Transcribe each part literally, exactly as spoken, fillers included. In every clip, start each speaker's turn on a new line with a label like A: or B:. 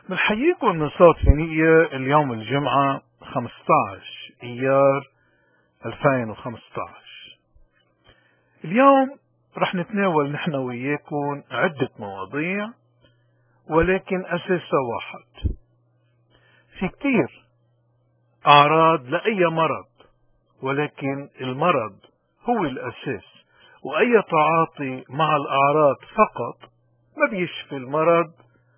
A: بنحييكم من صوت فينيقيا. اليوم الجمعة خمسة عشر ايار ألفين وخمسة عشر. اليوم رح نتناول نحن وياكم عدة مواضيع، ولكن أساسها واحد. في كتير أعراض لأي مرض، ولكن المرض هو الأساس، وأي تعاطي مع الأعراض فقط ما بيشفي المرض،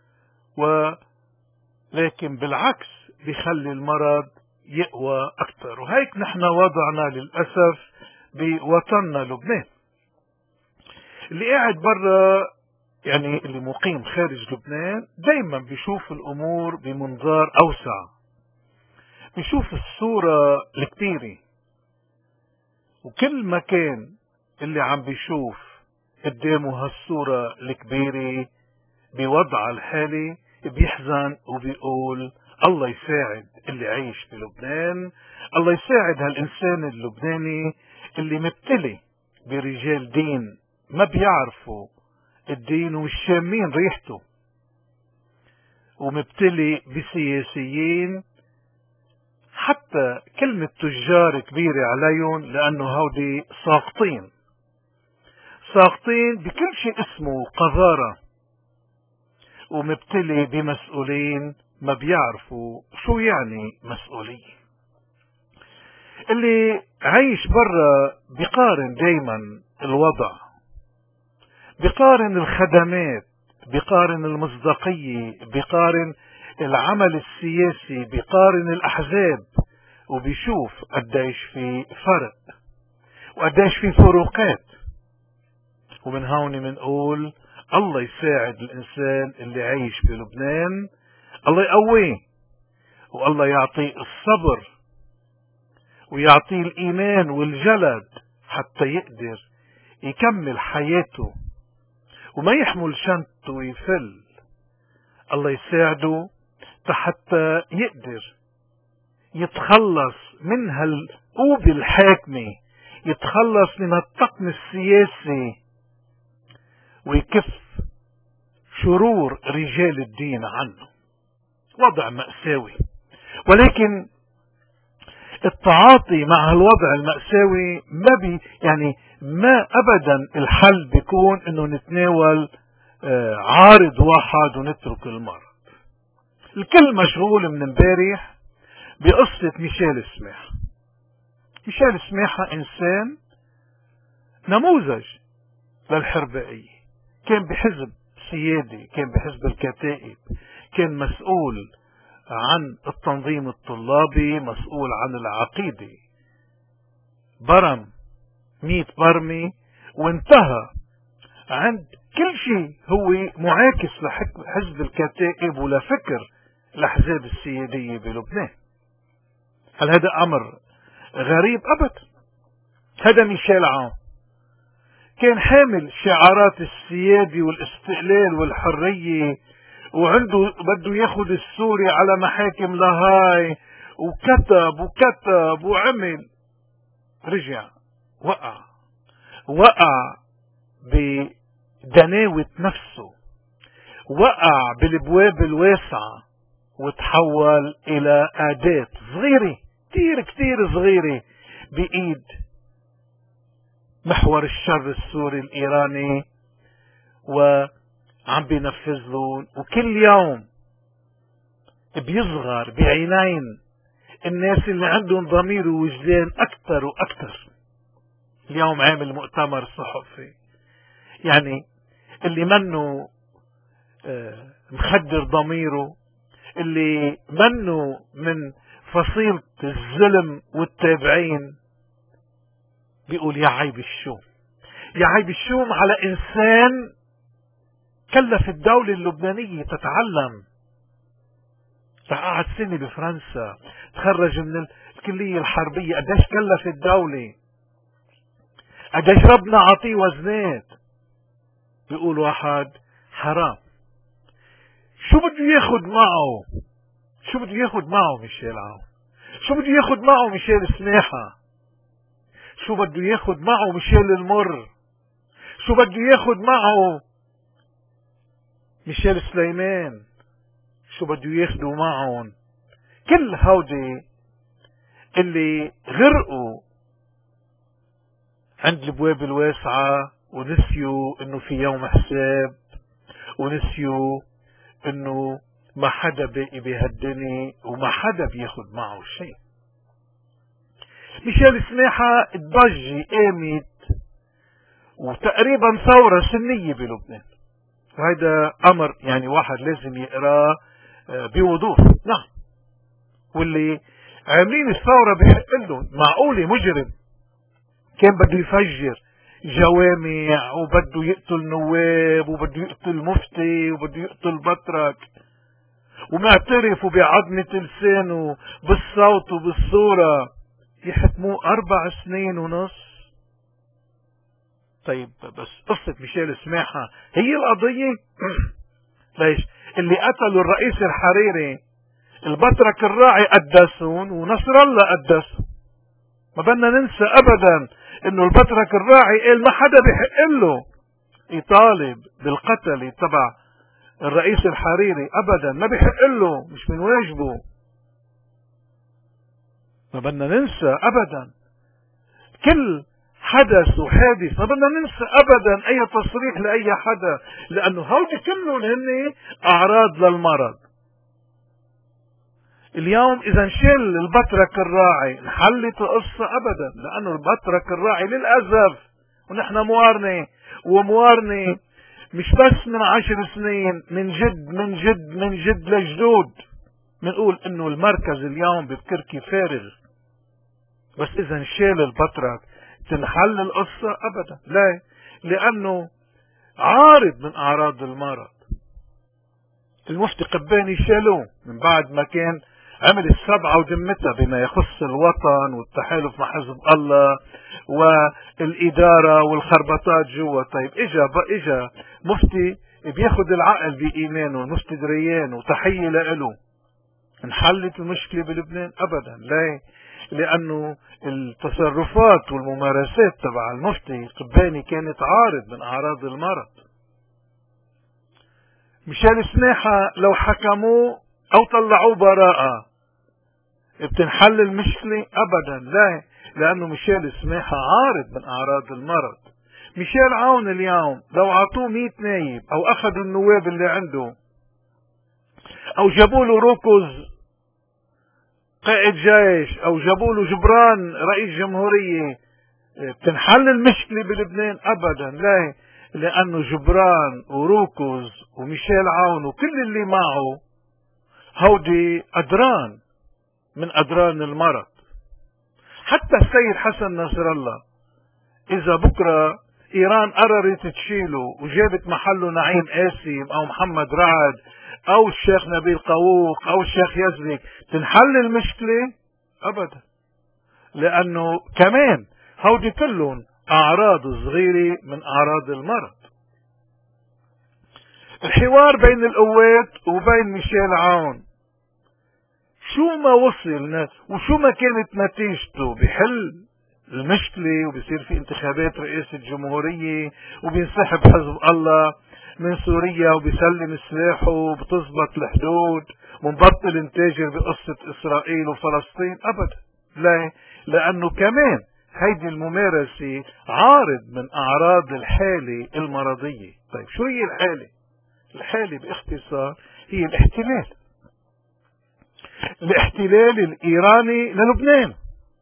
A: ولكن بالعكس بيخلي المرض يقوى أكثر. وهيك نحن وضعنا للأسف بوطننا لبنان. اللي قاعد برا، يعني اللي مقيم خارج لبنان، دايما بيشوف الأمور بمنظار أوسع، بيشوف الصورة الكبيرة، وكل مكان اللي عم بيشوف قدامه هالصورة الكبيرة بوضع الحالي بيحزن وبيقول الله يساعد اللي عايش في لبنان، الله يساعد هالإنسان اللبناني اللي مبتلي برجال دين ما بيعرفوا الدين ومش شامين ريحته، ومبتلي بسياسيين حتى كلمة تجار كبيرة عليهم، لأنه هودي ساقطين ساقطين بكل شيء اسمه قذارة، ومبتلي بمسؤولين ما بيعرفوا شو يعني مسؤولية. اللي عايش برا بيقارن دايما الوضع، بيقارن الخدمات، بيقارن المصداقية، بيقارن العمل السياسي، بيقارن الأحزاب، وبيشوف قديش في فرق وقديش في فروقات. ومن هون منقول الله يساعد الإنسان اللي عايش في لبنان، الله يقويه، والله يعطيه الصبر ويعطيه الإيمان والجلد حتى يقدر يكمل حياته وما يحمل شنطه ويفل. الله يساعده حتى يقدر يتخلص من هالقوبة الحاكمة، يتخلص من الطقم السياسي، ويكف شرور رجال الدين عنه. وضع مأساوي، ولكن التعاطي مع الوضع المأساوي ما بي يعني ما أبدا الحل بيكون انه نتناول عارض واحد ونترك المرض. الكل مشغول من امبارح بقصة ميشيل سماحة. ميشيل سماحة انسان نموذج للحربائية، كان بحزب سيادي، كان بحزب الكتائب، كان مسؤول عن التنظيم الطلابي، مسؤول عن العقيدة، برم ميت برمي، وانتهى عند كل شيء هو معاكس لحزب الكتائب ولفكر الأحزاب السيادية بلبنان. هل هذا أمر غريب؟ أبدا. هذا ميشيل عون كان حامل شعارات السيادة والاستقلال والحرية، وعنده بده ياخد السوري على محاكم لاهاي، وكتب وكتب وعمل، رجع وقع وقع بدناوة نفسه، وقع بالابواب الواسعة، وتحول الى اداة صغيرة كتير كتير صغيرة بايد محور الشر السوري الايراني، وعم بينفذ له. وكل يوم بيصغر بعينين الناس اللي عندهم ضمير ووجدان اكثر واكثر. اليوم عامل مؤتمر صحفي، يعني اللي منه مخدر ضميره، اللي منه من فصيلة الظلم والتابعين، بيقول يا عيب الشوم، يا عيب الشوم على انسان كلف الدولة اللبنانية تتعلم. قعد سنة بفرنسا، تخرج من الكلية الحربية، قديش كلف الدولة، قديش ربنا عطيه وزنات. بيقول واحد حرام، شو بده ياخد معه؟ شو بده ياخد معه ميشيل عون؟ شو بده ياخد معه ميشيل سماحة؟ شو بده ياخد معه ميشيل المر؟ شو بده ياخد معه ميشيل سليمان؟ شو بده ياخدوا معهم. كل هودي اللي غرقوا عند الابواب الواسعة ونسيوا انه في يوم حساب، ونسيوا انه ما حدا باقي بهالدنيا وما حدا بياخد معه شيء. ميشيل سماحة الضجة قامت وتقريبا ثورة سنية بلبنان، وهذا امر يعني واحد لازم يقراه بوضوح. نعم، واللي عاملين الثورة بحق لهم. معقولة مجرم كان بده يفجر جوامع وبده يقتل نواب وبده يقتل مفتي وبده يقتل بطرك، ومعترف وبعظمة لسانه بالصوت وبالصورة، يحكموه أربع سنين ونص؟ طيب بس قصة ميشيل سماحة هي القضية؟ ليش؟ اللي قتلوا الرئيس الحريري البطرك الراعي قدسون ونصر الله قدسون. ما بدنا ننسى ابدا انه البطرك الراعي قال ما حدا بحق له يطالب بالقتل تبع الرئيس الحريري، ابدا ما بحق له، مش من واجبه. ما بدنا ننسى ابدا كل حدث وحادث، ما بدنا ننسى ابدا اي تصريح لاي حدا، لانه هودي كلهم هن اعراض للمرض. اليوم اذا انشل البطرك الراعي انحلت القصة ابدا، لانه البطرك الراعي للاسف، ونحن موارنة وموارنة مش بس من عشر سنين، من جد من جد من جد لجدود بنقول انه المركز اليوم ببكركي فارغ. بس اذا انشال البطرك تنحل القصة ابدا، لا، لانه عارض من اعراض المرض. المفتي قباني شالوه من بعد ما كان عمل السبعة ودمتها بما يخص الوطن والتحالف مع حزب الله والإدارة والخربطات جوا. طيب اجا اجا مفتي بياخد العقل بإيمانه، مفتي دريان، وتحية لإله. انحلت المشكلة بلبنان؟ أبدا لا، لأنه التصرفات والممارسات تبع المفتي قباني كانت عارض من أعراض المرض. ميشيل سماحة لو حكموه أو طلعوه براءة بتنحل المشكلة؟ أبدا لا، لأنه ميشيل سماحة عارض من أعراض المرض. ميشيل عون اليوم لو عطوه مئة نايب أو أخذوا النواب اللي عنده أو جابوا له روكوز قائد جيش أو جابوا له جبران رئيس جمهورية، بتنحل المشكلة بلبنان؟ أبدا لا، لأنه جبران وروكوز وميشيل عون وكل اللي معه هودي أدران من أدران المرض. حتى السيد حسن نصر الله إذا بكرة إيران قررت تشيله وجابت محله نعيم قاسم أو محمد رعد أو الشيخ نبيل قووق أو الشيخ يزلك، تنحل المشكلة؟ أبدا، لأنه كمان هودي كلهم أعراض صغيرة من أعراض المرض. الحوار بين القوات وبين ميشيل عون شو ما وصل وشو ما كانت نتيجته، بحل المشكلة وبصير في انتخابات رئاسة الجمهورية وبينسحب حزب الله من سوريا وبيسلم سلاحه وبتزبط الحدود ومبطل انتاجر بقصة إسرائيل وفلسطين؟ أبدا لا، لأنه كمان هيدي الممارسة عارض من أعراض الحالة المرضية. طيب شو هي الحالة؟ الحالة باختصار هي الاحتلال، الاحتلال الإيراني للبنان،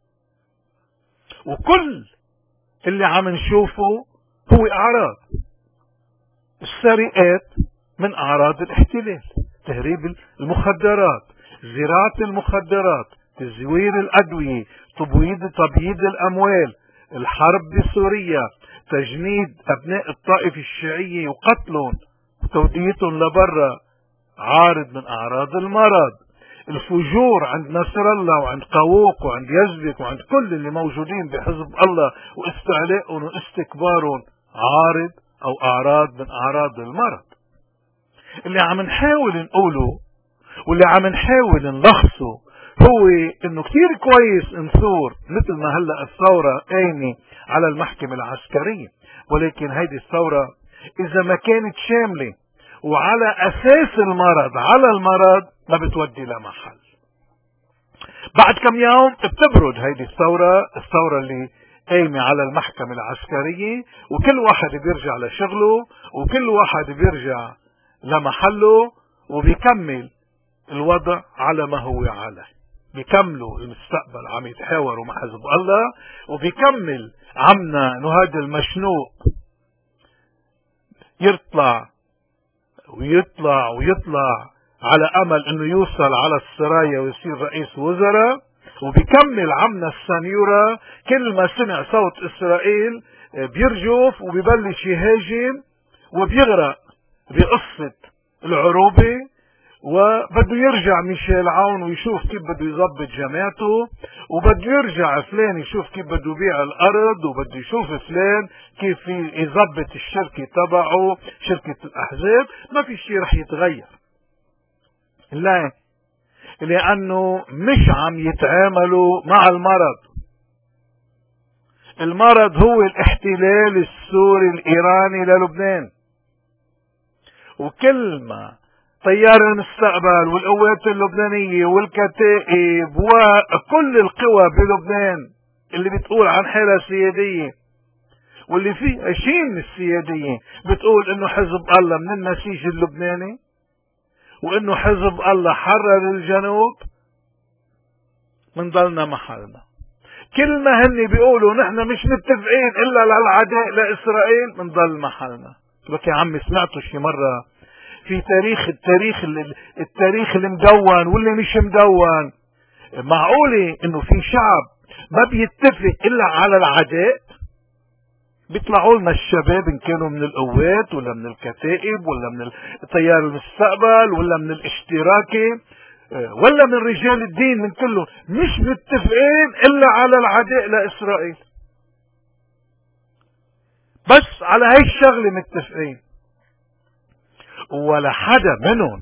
A: وكل اللي عم نشوفه هو أعراض. السرقات من أعراض الاحتلال، تهريب المخدرات، زراعة المخدرات، تزوير الأدوية، تبويض تبييض الأموال، الحرب بسوريا، تجنيد أبناء الطائفة الشيعية وقتلهم وتوديتهم لبرا، عارض من أعراض المرض. الفجور عند نصر الله وعند قووق وعند يزبك وعند كل اللي موجودين بحزب الله واستعلاءهم واستكبارهم، عارض أو أعراض من أعراض المرض. اللي عم نحاول نقوله واللي عم نحاول نلخصه هو انه كتير كويس نثور مثل ما هلأ الثورة قايمة على المحكمة العسكرية، ولكن هيدي الثورة اذا ما كانت شاملة وعلى أساس المرض على المرض ما بتودي لمحل. بعد كم يوم بتبرد هيدي الثورة، الثورة اللي قايمة على المحكمة العسكرية، وكل واحد بيرجع لشغله وكل واحد بيرجع لمحله، وبيكمل الوضع على ما هو عليه. بيكملوا المستقبل عم يتحاوروا مع حزب الله، وبيكمل عمنا انه هذا المشنوق يطلع ويطلع ويطلع على امل انه يوصل على السرايا ويصير رئيس وزراء، وبيكمل عمنا السنيورة كل ما سمع صوت اسرائيل بيرجف وبيبلش يهاجم وبيغرق بقصة العروبة، وبده يرجع ميشيل عون ويشوف كيف بده يضبط جماعته، وبده يرجع فلان يشوف كيف بده يبيع الارض، وبده يشوف فلان كيف يضبط الشركة تبعه شركة الاحزاب. ما في شيء رح يتغير. لا، لانه مش عم يتعاملوا مع المرض. المرض هو الاحتلال السوري الايراني للبنان، وكل ما طيار المستقبل والقوات اللبنانية والكتائب وكل القوى بلبنان اللي بتقول عن حالها سيادية واللي فيه شيء من السيادية بتقول انه حزب الله من النسيج اللبناني وانه حزب الله حرر الجنوب، منضلنا محلنا. كل ما هن بيقولوا نحن مش متفقين الا للعداء لاسرائيل، منضل محلنا. لك يا عمي سمعتوا شي مرة في تاريخ التاريخ التاريخ المدون واللي مش مدون، معقولة انه في شعب ما بيتفق الا على العداء؟ بيطلعوا لنا الشباب ان كانوا من القوات ولا من الكتائب ولا من تيار المستقبل ولا من الاشتراكي ولا من رجال الدين، من كلهم مش متفقين الا على العداء لاسرائيل. بس على هاي الشغلة متفقين، ولا حدا منهم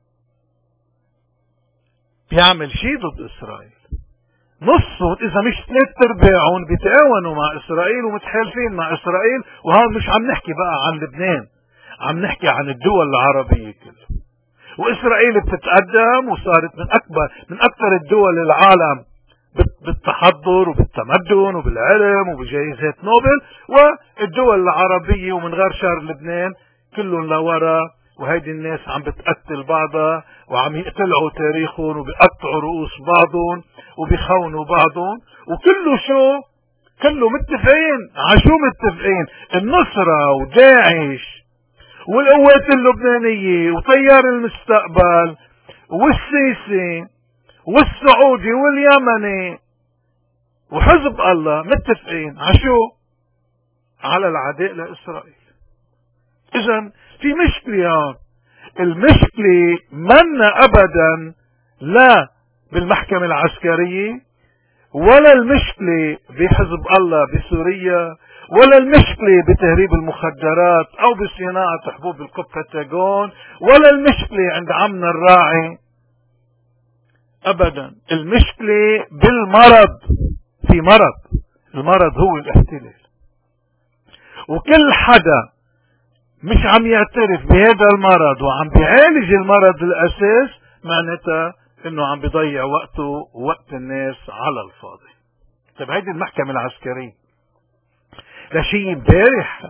A: بيعمل شيء ضد اسرائيل. نصه اذا مش ثلاث ارباعهم بيتعاونوا مع اسرائيل ومتحالفين مع اسرائيل. وهون مش عم نحكي بقى عن لبنان، عم نحكي عن الدول العربية كلها. واسرائيل بتتقدم وصارت من اكبر من اكثر الدول العالم بالتحضر وبالتمدن وبالعلم وبجائزات نوبل، والدول العربية ومن غير شر لبنان كلهم لورا. وهيدي الناس عم بتقتل بعضها وعم يقتلعوا تاريخهم وبيقطعوا رؤوس بعضهم وبيخونوا بعضهم، وكله شو؟ كله متفقين. عشو متفقين؟ النصرة وداعش والقوات اللبنانية وطيار المستقبل والسيسي والسعودي واليمني وحزب الله متفقين عشو؟ على العداء لإسرائيل. إذن في مشكلة هون. المشكلة منا أبدا لا بالمحكمة العسكرية، ولا المشكلة بحزب الله بسوريا، ولا المشكلة بتهريب المخدرات أو بصناعة حبوب الكوبتاجون، ولا المشكلة عند عمنا الراعي أبدا. المشكلة بالمرض. في مرض، المرض هو الاحتلال. وكل حدا مش عم يعترف بهذا المرض وعم بيعالج المرض الأساس، معناتها انه عم بيضيع وقته ووقت الناس على الفاضي. طيب هيدي المحكمة العسكرية لشيء امبارح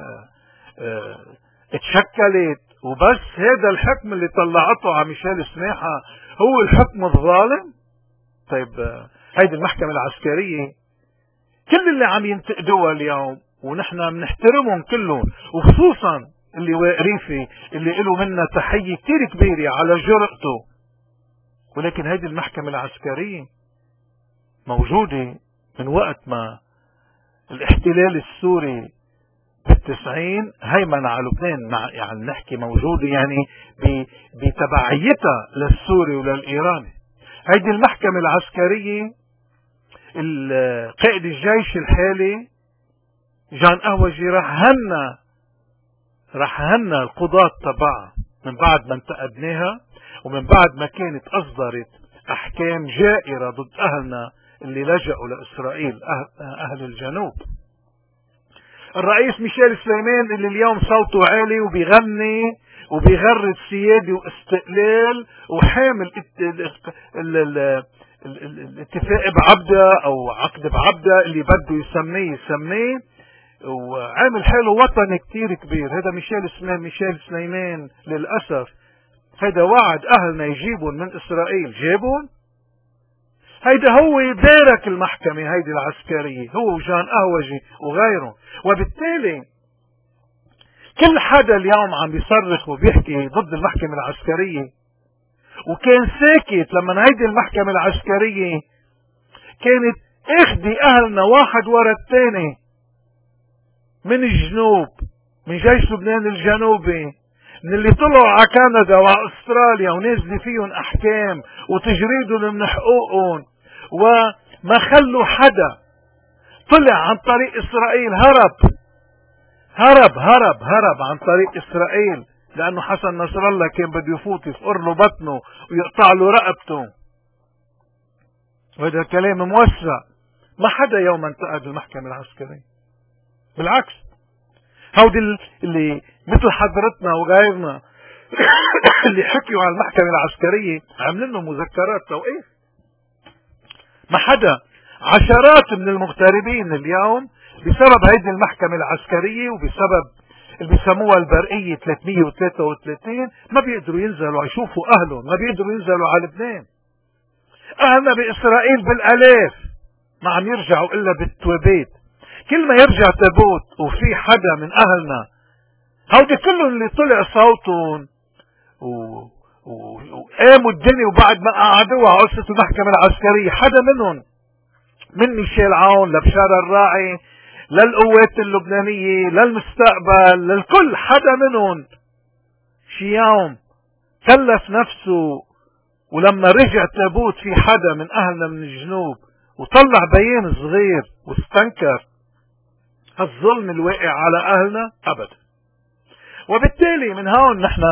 A: اتشكلت وبس؟ هذا الحكم اللي طلعته على ميشيل سماحة هو الحكم الظالم؟ طيب هيدي المحكمة العسكرية كل اللي عم ينتقدوها اليوم ونحن بنحترمهم كلهم، وخصوصا اللي واقريفي اللي له منا تحية كتير كبيرة على جرأته، ولكن هذه المحكمة العسكرية موجودة من وقت ما الاحتلال السوري بالتسعين هيمن على لبنان. مع يعني نحكي موجودة يعني بتبعيتها للسوري وللإيراني. هذه المحكمة العسكرية قائد الجيش الحالي جان قهوجي راح هنا راح هنا القضاة تبعها من بعد ما انتقدناها ومن بعد ما كانت أصدرت أحكام جائرة ضد أهلنا اللي لجأوا لإسرائيل، أهل, أهل الجنوب. الرئيس ميشيل سليمان اللي اليوم صوته عالي وبيغني وبيغرد سيادة واستقلال وحامل الاتفاق بعبدة او عقد بعبدة اللي بده يسميه يسميه، وعامل حاله وطني كتير كبير. هذا ميشيل اسمه ميشيل سليمان للأسف، هذا وعد اهلنا يجيبون من اسرائيل، جابون. هيدا هو بارك المحكمة هيدي العسكرية، هو وجان أهوجي وغيره. وبالتالي كل حدا اليوم عم بيصرخ وبيحكي ضد المحكمة العسكرية وكان ساكت لما هيدي المحكمة العسكرية كانت اخدي اهلنا واحد ورا الثاني من الجنوب، من جيش لبنان الجنوبي، من اللي طلعوا على كندا واستراليا ونازل فيهم احكام وتجريدهم من حقوقهم، وما خلوا حدا طلع عن طريق اسرائيل، هرب هرب هرب هرب عن طريق اسرائيل، لانه حسن نصر الله كان بده يفوت يفقر له بطنه ويقطع له رقبته. وهذا كلام موسع. ما حدا يوم انتقد المحكمة العسكرية، بالعكس هودي اللي مثل حضرتنا وغيرنا اللي حكيوا على المحكمة العسكرية عاملين لهم مذكرات توقيف. ما حدا. عشرات من المغتربين اليوم بسبب هيدي المحكمة العسكرية وبسبب اللي بيسموها البرقية ثلاثمية وثلاثة وثلاثين ما بيقدروا ينزلوا يشوفوا اهلهم، ما بيقدروا ينزلوا على لبنان. اهلنا باسرائيل بالالاف ما عم يرجعوا الا بالتوبيت. كل ما يرجع تابوت وفي حدا من اهلنا، هودي كلهم اللي طلع صوتهم وقاموا الدنيا وبعد ما قعدوا على قصة المحكمة العسكرية، حدا منهم من ميشيل عون لبشار الراعي للقوات اللبنانية للمستقبل للكل، حدا منهم شي يوم كلف نفسه ولما رجع تابوت في حدا من اهلنا من الجنوب وطلع بيان صغير واستنكر الظلم الواقع على اهلنا؟ ابدا. وبالتالي من هون نحن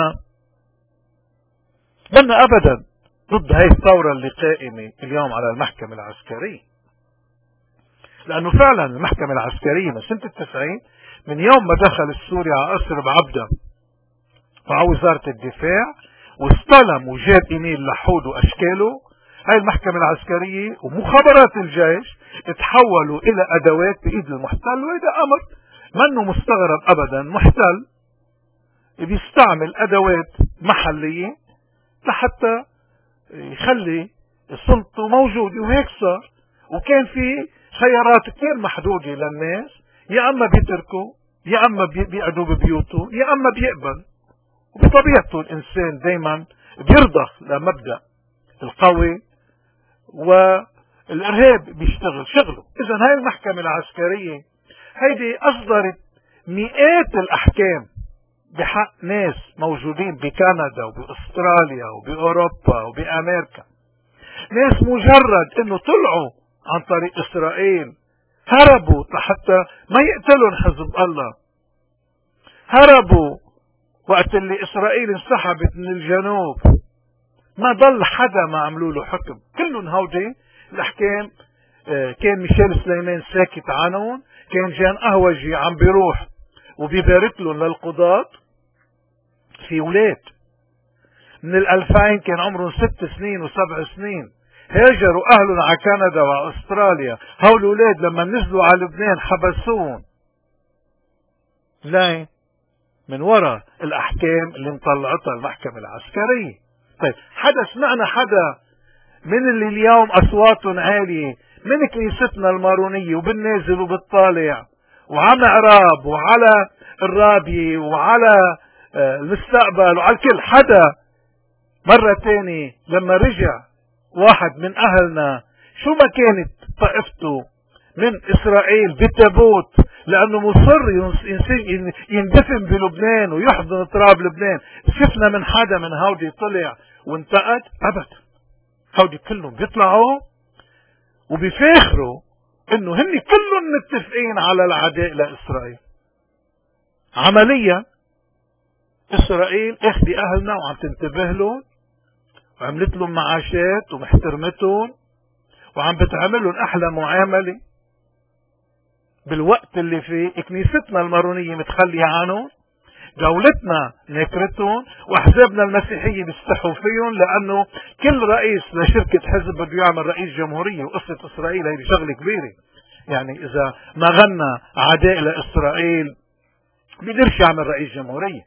A: بدنا ابدا ضد هاي الثورة اللي قائمة اليوم على المحكمة العسكرية، لانه فعلا المحكمة العسكرية من سنة التسعين، من يوم ما دخل السوري على قصر بعبدة وعلى وزارة الدفاع واستلم وجاب ايميل لحود واشكاله، هاي المحكمة العسكرية ومخابرات الجيش تحولوا الى ادوات بايد المحتل. وهذا امر منه مستغرب ابدا. محتل بيستعمل ادوات محلية لحتى يخلي سلطته موجودة، وهيك صار. وكان في خيارات كثير محدودة للناس، يا اما بيتركوا يا اما بيقعدوا ببيوته يا اما بيقبل. وبطبيعته الانسان دايما بيرضخ لمبدأ القوي والارهاب بيشتغل شغله. اذا هاي المحكمة العسكرية هيدي اصدرت مئات الاحكام بحق ناس موجودين بكندا وباستراليا وباوروبا وبامريكا، ناس مجرد انه طلعوا عن طريق اسرائيل هربوا حتى ما يقتلون حزب الله، هربوا وقت اللي اسرائيل انسحبت من الجنوب، ما ضل حدا ما عملوا له حكم. كلهم هودي الاحكام كان ميشيل سليمان ساكت عنهم، كان جان أهوجي عم بيروح وبيبارك لهم للقضاة. في ولاد من الألفين كان عمرهم ست سنين وسبع سنين هاجروا أهلهم على كندا وأستراليا، هول الولاد لما نزلوا على لبنان حبسوهم. ليه؟ من وراء الأحكام اللي مطلعتها المحكمة العسكرية. طيب حدا سمعنا حدا من اللي اليوم أصواتهم عالية من كنيستنا المارونية وبالنازل وبالطالع وعلى عراب وعلى الرابية وعلى المستقبل وعلى الكل، حدا مرة تاني لما رجع واحد من أهلنا شو ما كانت طائفته من إسرائيل بتابوت لأنه مصر يندفن بلبنان ويحضن تراب لبنان، شفنا من حدا من هودي طلع وانتقد؟ أبدا. هودي كلهم بيطلعوا وبيفاخروا انه هن كلهم متفقين على العداء لإسرائيل. عمليا إسرائيل اخدي أهلنا وعم تنتبه لهم وعملت لهم معاشات ومحترمتهم وعم بتعمل لهم أحلى معاملة، بالوقت اللي فيه كنيستنا المارونية متخلية عنهم، دولتنا نكرتهم وأحزابنا المسيحية بيستحوا فيهم، لأنه كل رئيس لشركة حزب بده يعمل رئيس جمهورية. وقصة إسرائيل هي شغلة كبيرة، يعني إذا ما غنى عداء لإسرائيل بيقدرش يعمل رئيس جمهورية.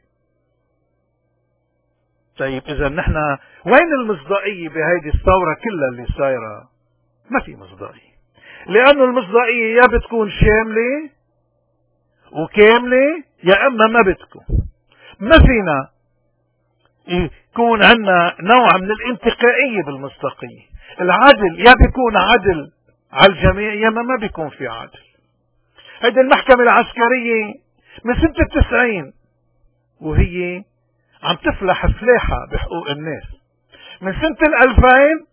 A: طيب إذا نحن وين المصداقية بهيدي الثورة كلها اللي صايرة؟ ما في مصداقية، لأنه المصداقية يا بتكون شاملة وكاملة يا أما ما بتكون. ما فينا يكون عندنا نوع من الانتقائية بالمصداقية. العدل يا بيكون عدل على الجميع يا ما بيكون في عدل. هيدي المحكمة العسكرية من سنة التسعين وهي عم تفلح فلاحة بحقوق الناس. من سنة الألفين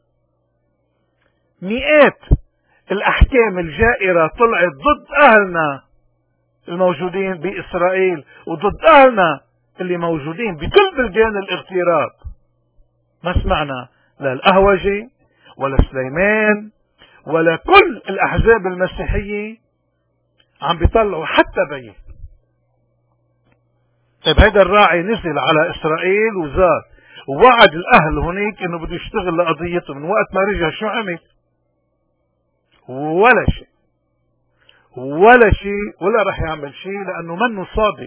A: مئات الأحكام الجائرة طلعت ضد أهلنا الموجودين بإسرائيل وضد أهلنا اللي موجودين بكل بلدان الاغتراب. ما سمعنا لا القهوجي ولا سليمان ولا كل الأحزاب المسيحية عم بيطلعوا حتى بيه. طيب هيدا الراعي نزل على إسرائيل وزار ووعد الأهل هناك إنه بده يشتغل لقضيته. من وقت ما رجع شو عمل؟ ولا شيء ولا شيء ولا رح يعمل شيء، لأنه منه صادق،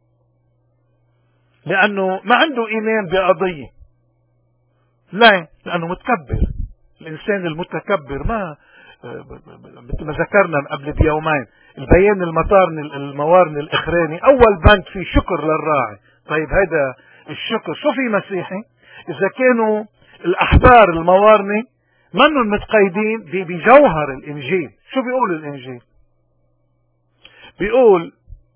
A: لأنه ما عنده إيمان بقضية. لا، لأنه متكبر. الإنسان المتكبر ما مثل ما ذكرنا قبل بيومين البيان المطارن الموارن الإخراني أول بند في شكر للراعي. طيب هذا الشكر شو في مسيحي إذا كانوا الأحبار الموارنة منهم متقيدين بجوهر الإنجيل؟ شو بيقول الإنجيل؟ بيقول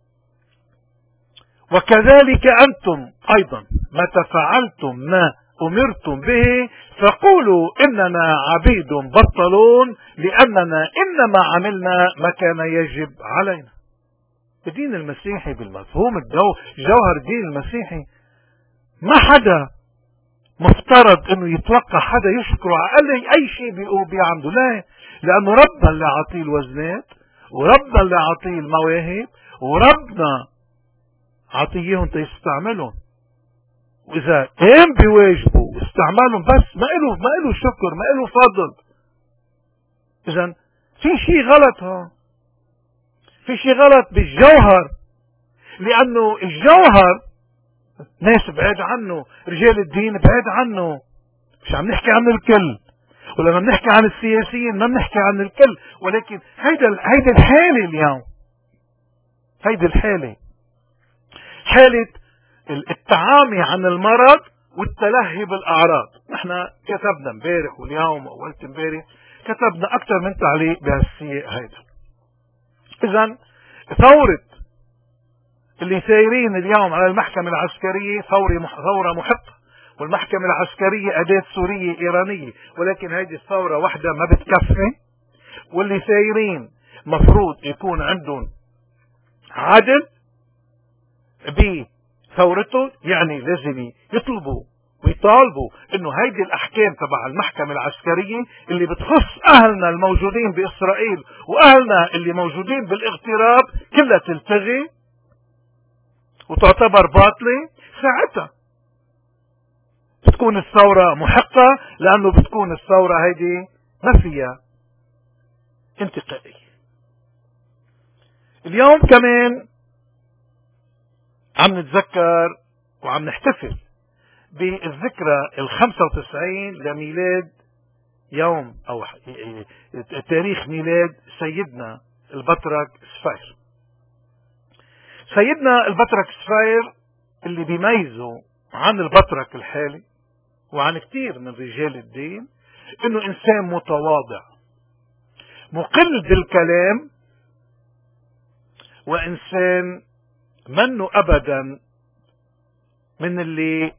A: وكذلك أنتم أيضا متى فعلتم ما أمرتم به فقولوا إننا عبيد بطلون لأننا إنما عملنا ما كان يجب علينا. الدين المسيحي بالمفهوم الجو جوهر الدين المسيحي ما حدا مفترض انه يتوقع حدا يشكره على اي شيء بيقول بيعمله. لا، لانه ربنا اللي عطيه الوزنات وربنا اللي عطيه المواهب وربنا عطيهم تيستعملهم، واذا قام بواجبه واستعملهم بس ما له ما له شكر ما له فضل. اذا في شيء غلط هون، في شيء غلط بالجوهر، لانه الجوهر ناس بعيد عنه، رجال الدين بعيد عنه. مش عم نحكي عن الكل، ولما بنحكي عن السياسيين ما بنحكي عن الكل، ولكن هيدا هيدا الحالة اليوم. هيدي الحالة حالة التعامي عن المرض والتلهي بالأعراض. نحن كتبنا امبارح واليوم وأولت امبارح كتبنا أكثر من تعليق بهالسياق هيدا. إذن ثورة اللي سايرين اليوم على المحكمة العسكرية ثورة محقة، والمحكمة العسكرية أداة سورية إيرانية، ولكن هذه الثورة وحدة ما بتكفي. واللي سايرين مفروض يكون عندهم عدل بثورته، يعني لازم يطلبوا ويطالبوا انه هيدي الاحكام تبع المحكمة العسكرية اللي بتخص اهلنا الموجودين باسرائيل واهلنا اللي موجودين بالاغتراب كلها تلتغي وتعتبر باطلة. ساعتها بتكون الثورة محقة، لانه بتكون الثورة هيدي ما فيها انتقائية. اليوم كمان عم نتذكر وعم نحتفل بالذكرى الخمسة وتسعين لميلاد يوم او تاريخ ميلاد سيدنا البطرك سفير. سيدنا البطرك سفير اللي بيميزه عن البطرك الحالي وعن كثير من رجال الدين انه انسان متواضع مقل بالكلام، وانسان منه ابدا من اللي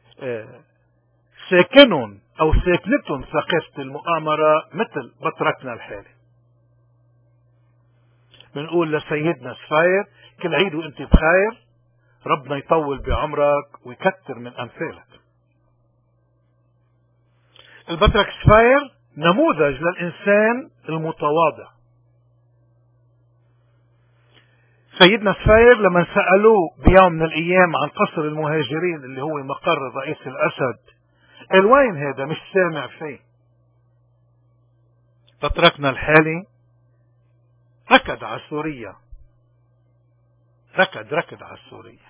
A: ساكنون او ساكنتهم ثقافة المؤامرة مثل بطركنا الحالي. بنقول لسيدنا سفير كل عيد وانت بخير، ربنا يطول بعمرك ويكتر من امثالك. البطرك سفير نموذج للانسان المتواضع. سيدنا سفير لما سألوه بيوم من الأيام عن قصر المهاجرين اللي هو مقر الرئيس الأسد، قال وين هذا؟ مش سامع فيه. تتركنا الحالي ركض على سوريا، ركض ركض على سوريا،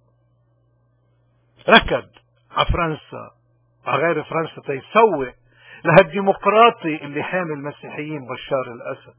A: ركض على فرنسا، على غير فرنسا تيسوق لهالديمقراطي اللي حامي المسيحيين بشار الأسد.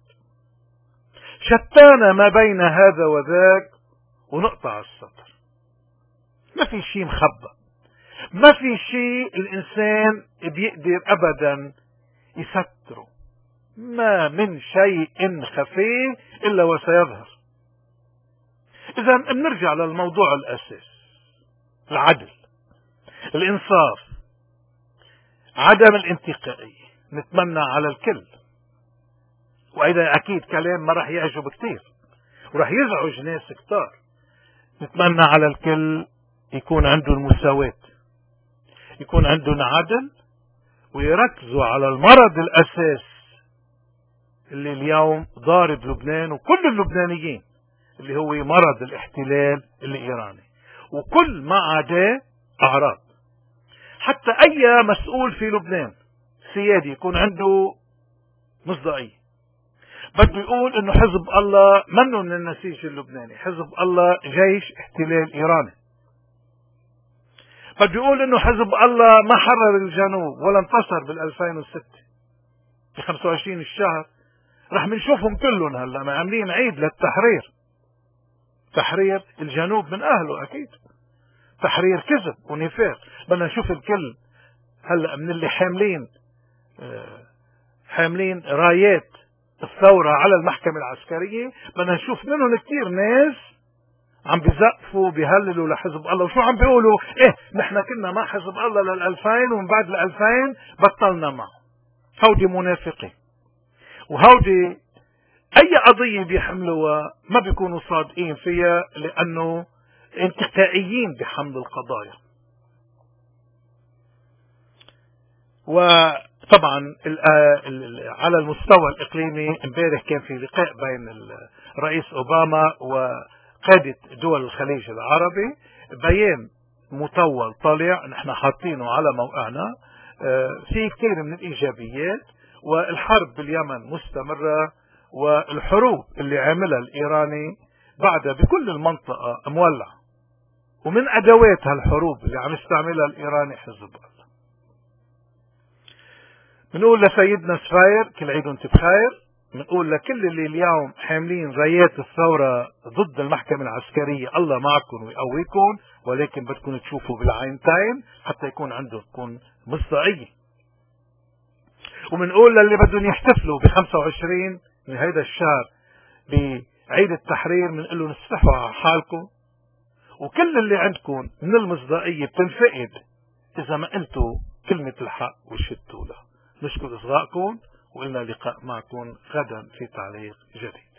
A: شتان ما بين هذا وذاك ونقطع السطر. ما في شيء مخبى، ما في شيء الإنسان بيقدر أبدا يستره، ما من شيء خفي إلا وسيظهر. إذا بنرجع للموضوع الأساس، العدل، الإنصاف، عدم الانتقائية. نتمنى على الكل، وإذا أكيد كلام ما راح يعجب كتير وراح يزعج ناس كتار. نتمنى على الكل يكون عنده المساواة، يكون عندهم عدل، ويركزوا على المرض الأساس اللي اليوم ضارب لبنان وكل اللبنانيين، اللي هو مرض الاحتلال الإيراني وكل ما عداه أعراض. حتى أي مسؤول في لبنان سيادي يكون عنده مصداقية، بده يقول انه حزب الله منه من النسيج اللبناني، حزب الله جيش احتلال ايراني. بده يقول انه حزب الله ما حرر الجنوب ولا انتصر بال ألفين وستة، ب خمسة وعشرين الشهر رح منشوفهم كلهم هلا ما عاملين عيد للتحرير، تحرير الجنوب من اهله. اكيد تحرير كذب ونفاق. بدنا نشوف الكل هلا من اللي حاملين حاملين رايات الثورة على المحكمة العسكرية، بدنا نشوف منهم كتير ناس عم بيزقفوا بيهللوا لحزب الله. وشو عم بيقولوا؟ ايه نحن كنا مع حزب الله للألفين ومن بعد الألفين بطلنا معه. هودي منافقين، وهودي اي قضية بيحملوها ما بيكونوا صادقين فيها، لانه انتقائيين بحمل القضايا. وطبعا على المستوى الإقليمي امبارح كان في لقاء بين الرئيس أوباما وقادة دول الخليج العربي، بيان مطول طلع نحن حاطينه على موقعنا، في كثير من الإيجابيات. والحرب باليمن مستمرة، والحروب اللي عملها الإيراني بعدها بكل المنطقة مولعة، ومن أدوات هالحروب اللي عم يستعملها الإيراني حزب الله. بنقول لسيدنا سفير كل عيد وانت بخير. بنقول لكل اللي اليوم حاملين رايات الثورة ضد المحكمة العسكرية، الله معكم ويقويكم، ولكن بدكم تشوفوا بالعينتين حتى يكون عندكم مصداقية. وبنقول للي بدهم يحتفلوا ب خمسة وعشرين من هيدا الشهر بعيد التحرير، بنقول لهم استحوا على حالكم، وكل اللي عندكم من المصداقية بتنفقد إذا ما قلتوا كلمة الحق وشدتوا له. نشكر إصغائكم، وإلنا لقاء معكم غدا في تعليق جديد.